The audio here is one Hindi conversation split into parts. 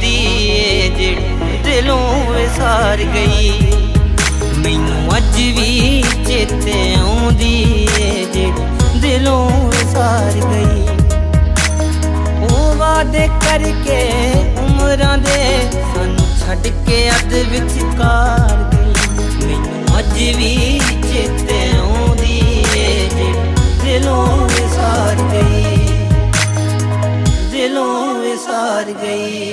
आउंदी ए जिहड़ी दिलों विसार गई। मैनू अज भी चेते आउंदी ए जिहड़ी दिलों विसार गई। ओ वादे करके उमरां दे सानू छड्ड के अध विचकार गई। मैनू अज भी चेते आउंदी ए जिहड़ी दिलों विसार गई, दिलों विसार गई।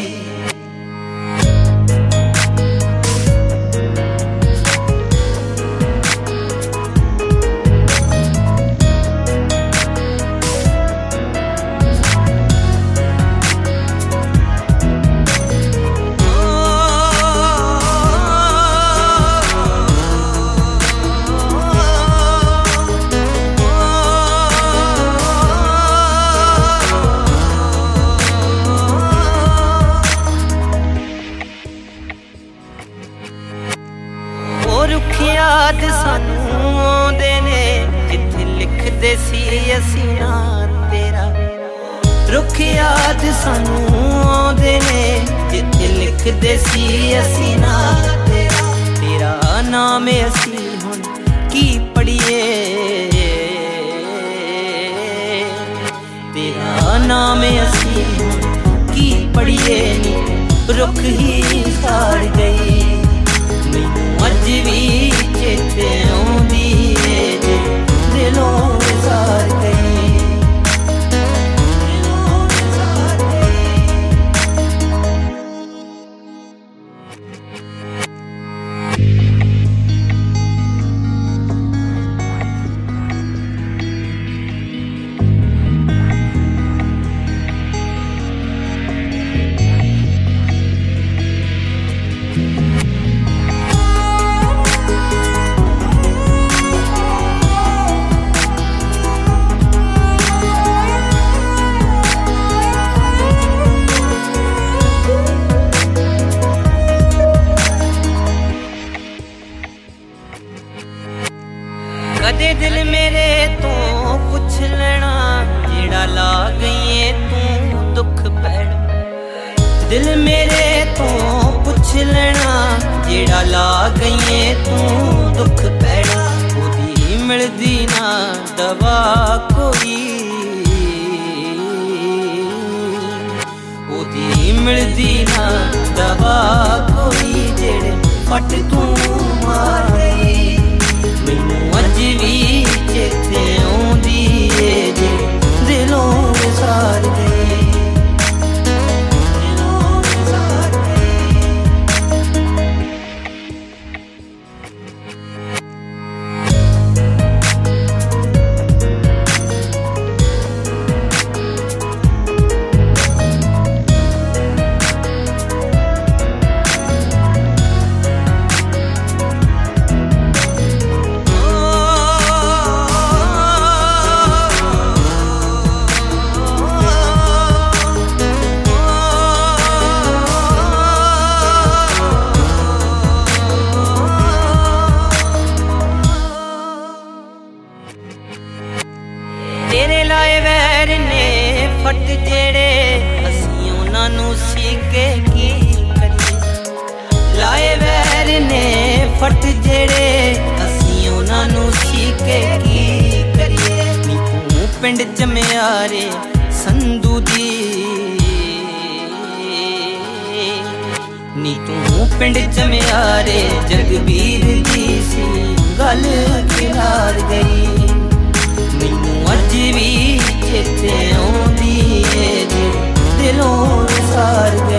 रुख याद सानू आउंदे ने जिथे लिखदे सी असीं नां तेरा। रुख याद सानू आउंदे ने जिथे लिखदे सी असीं नां तेरा। तेरा नाम असीं हुण की पढ़िए, तेरा नाम असीं हुण की पढ़िए। रुख ही साड़ गई। मैनू अज भी चेते आउंदी ए दिलों विसार गई, दिलों विसार गई। कदे दिल मेरे तो पुछ लेना जेड़ा ला गई है तू दुख पैड़। दिल मेरे तो पुछ लेना जेड़ा ला गई है तू दुख पैड़। ओदी मिलदी ना दवा कोई, ओदी मिलदी ना दवा कोई जेड़े फट तू मार गई। मैनू अज भी चेते आउंदी ए दिलों विसार गई, दिलों विसार गई। तेरे लाए वैर ने फट जेड़े असीं उन्हां नूं सीके की करिए। लाए वैर ने फट जेड़े असीं उन्हां नूं सीके की करिए। नी तू पिंड चमियारे संधू दी, नी तू पिंड चमियारे जगबीर दी सी गल खिलार गई। मैनू अज भी चेते आउंदी ए दिलों विसार